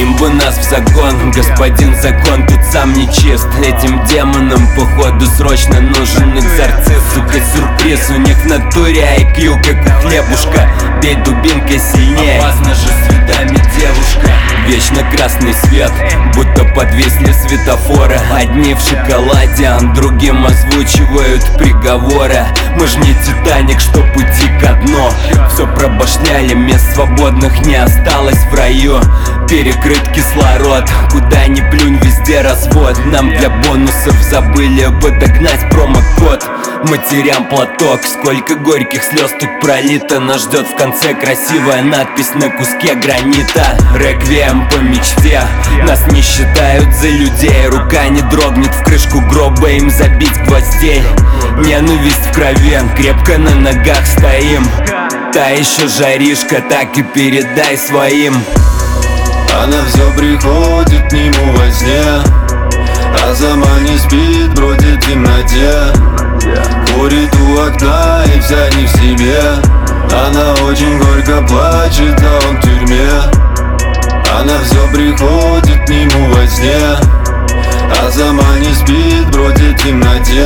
Им бы нас в загон, господин закон тут сам не чист. Этим демонам походу срочно нужен экзорцист. Сука, сюрприз, у них в натуре IQ как у хлебушка. Бей дубинкой сильнее, опасно же с видами девушка. Вечно красный свет, будто подвисли светофоры. Одни в шоколаде, а другим озвучивают приговоры. Мы ж не Титаник, что пути ко дну. Все пробашляли, мест свободных не осталось в раю. Перекрыт кислород, куда ни плюнь, везде развод. Нам для бонусов забыли подогнать промокод. Матерям платок, сколько горьких слез тут пролито. Нас ждет в конце красивая надпись на куске гранита. Реквием по мечте, нас не считают за людей. Рука не дрогнет, в крышку гроба им забить гвоздей. Ненависть в крови, крепко на ногах стоим. Та еще жаришка, так и передай своим. Она все приходит к нему во сне, а сама не спит, бродит в темноте. Курит у окна и вся не в себе. Она очень горько плачет, а он в тюрьме. Она все приходит к нему во сне, а сама не спит, бродит в темноте.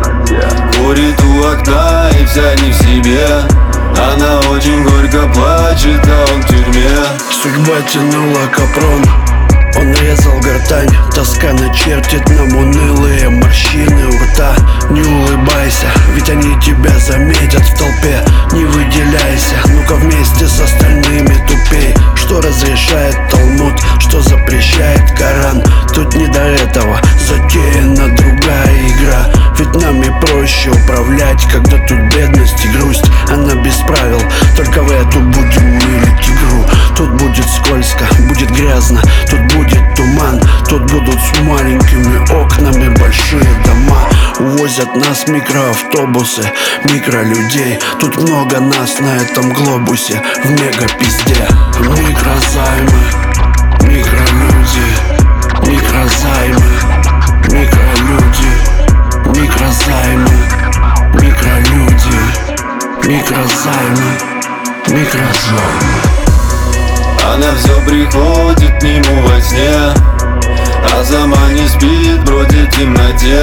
Курит у окна и вся не в себе. Она очень горько плачет, а он в тюрьме. Судьба тянула капрон, он резал гортань. Тоска начертит нам унылые морщины у рта. Не улыбайся, ведь они тебя заметят в толпе. Не выделяйся, ну-ка вместе с остальными тупей. Что разрешает Талмуд, что запрещает Коран. Тут не до этого, затеяна другая игра. Ведь нами проще управлять, когда тут бедность и грусть. Она без правил, только в эту будем мылить игру. Тут будет скользко, будет грязно, тут будет туман. Тут будут с маленькими окнами большие дома. Увозят нас микроавтобусы, микролюдей. Тут много нас на этом глобусе, в мегапизде. Микрозаймы, микролюди, микрозаймы, микролюди, микрозаймы, микролюди, микрозаймы, микрозаймы. Она все приходит к нему во сне, а сама не спит, бродит в темноте.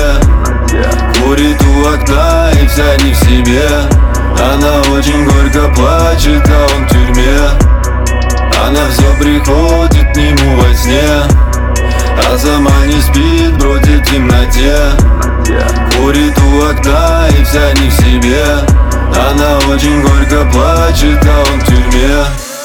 Курит у окна и вся не в себе. Она очень горько плачет, а он в тюрьме. Она все приходит к нему во сне, а сама не спит, бродит в темноте. Курит у окна и вся не в себе. Она очень горько плачет, а он в тюрьме.